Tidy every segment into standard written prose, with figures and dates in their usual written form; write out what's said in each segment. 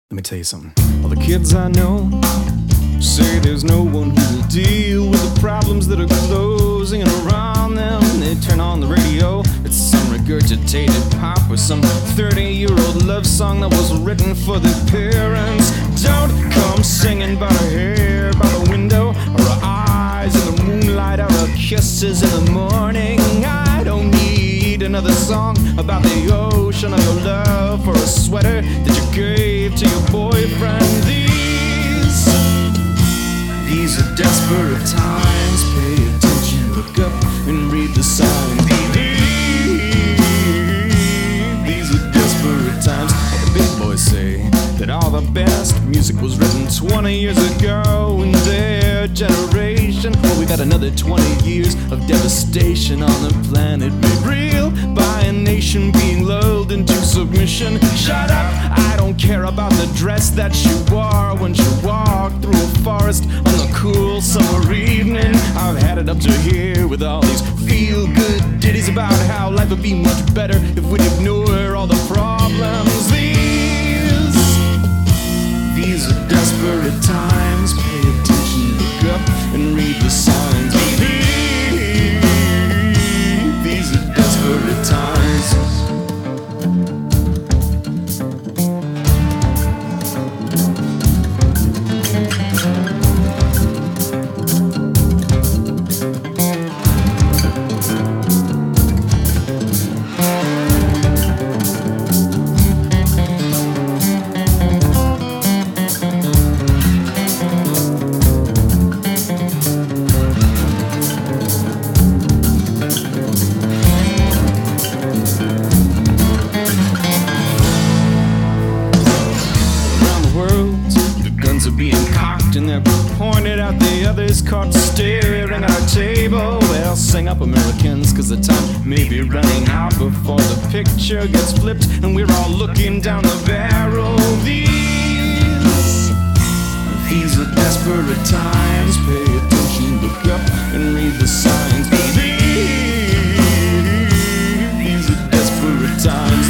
Let me tell you something. All the kids I know say there's no one who will deal with the problems that are closing around them. They turn on the radio, it's some regurgitated pop or some 30-year-old love song that was written for their parents. Don't come singing about her hair by the window, or her eyes in the moonlight, or her kisses in the morning. I don't need another song about the ocean or your love for a sweater that you gave to your boyfriend. These are desperate times. Pay attention, look up and read the signs. These are desperate times. The big boys say that all the best music was written 20 years ago in their generation. Well, we got another 20 years of devastation on the planet made real by a nation being lulled into submission. Shut up! I don't care about the dress that she wore when she walked through a forest on a cool summer evening. I've had it up to here with all these feel-good ditties about how life would be much better if we'd ignore all the problems. These are desperate times. Pay attention, look up and read the signs. These are desperate times. Are being cocked and they're pointed out, the others caught staring at our table. Well, sing up, Americans, cause the time may be running out before the picture gets flipped and we're all looking down the barrel. These are desperate times. Pay attention, look up and read the signs. These are desperate times.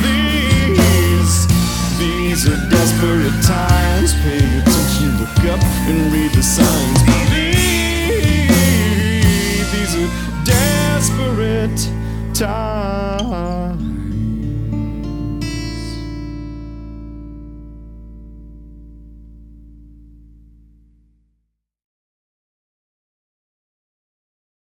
These are desperate times. Pay attention, look up and read the signs. These are desperate times.